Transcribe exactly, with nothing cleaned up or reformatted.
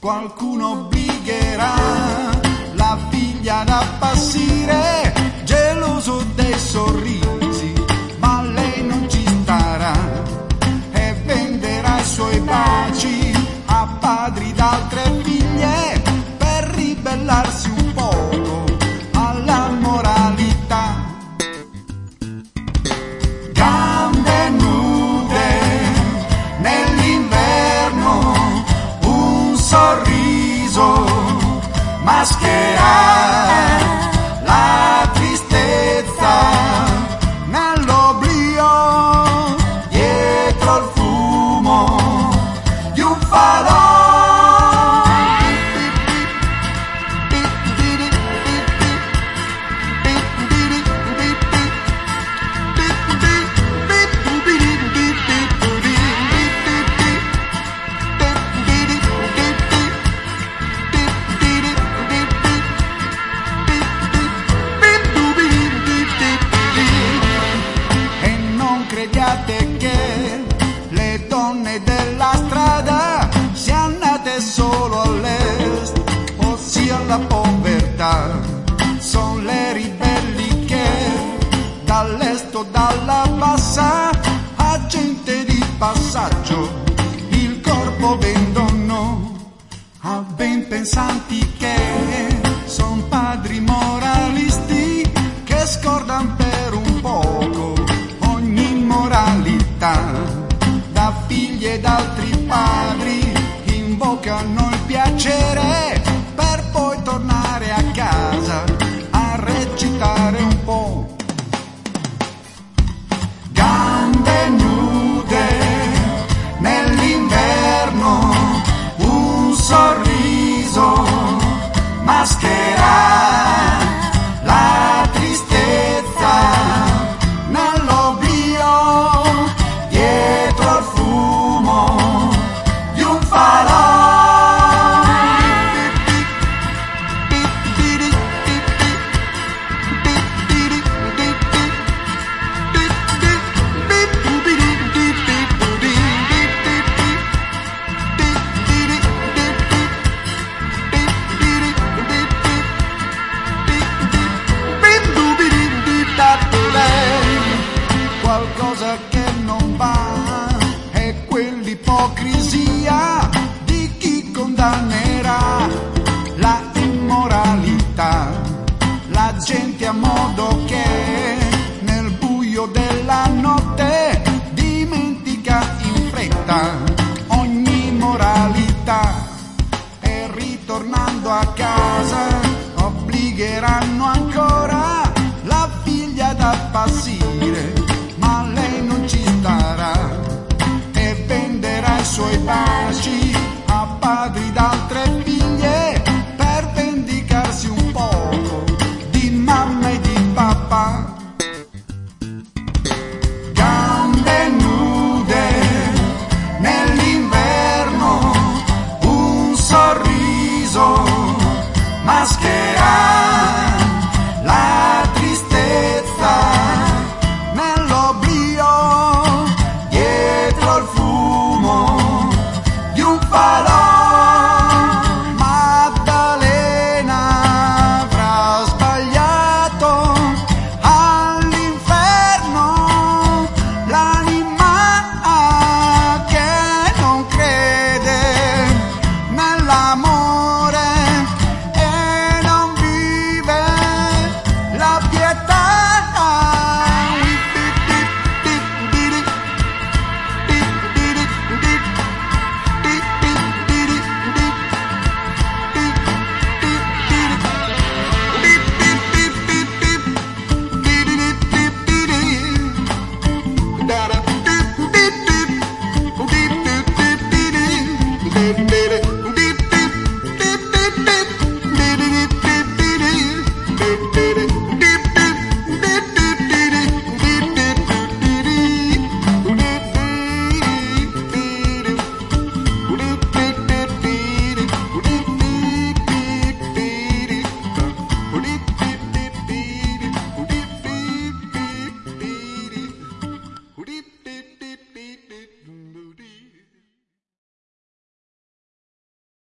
qualcuno obbligherà la figlia ad appassire, geloso dei sorrisi, ma lei non ci starà e venderà i suoi baci a padri d'altre figlie per ribellarsi un poco alla moralità. Gambe nude nell'inverno, un sorriso maschera la tristezza nell'oblio, dietro il fumo di un falò. Crediate che le donne della strada siano nate solo all'est, ossia alla povertà. Sono le ribelli che dall'est o dalla bassa a gente di passaggio il corpo vendono a ben pensanti che son padri moralisti che scordano per un poco moralità. Da figli ed altri padri invocano il piacere per poi tornare a casa a recitare un po'. Gambe nude nell'inverno, un sorriso maschera la tristezza dietro al fumo di un falò. Qualcosa che non va è quell'ipocrisia di chi condannerà la immoralità. La gente a modo che nel buio della notte dimentica in fretta ogni moralità e ritornando a casa obbligheranno ancora la figlia ad appassire, ma lei non ci starà e venderà i suoi baci a padri d'altre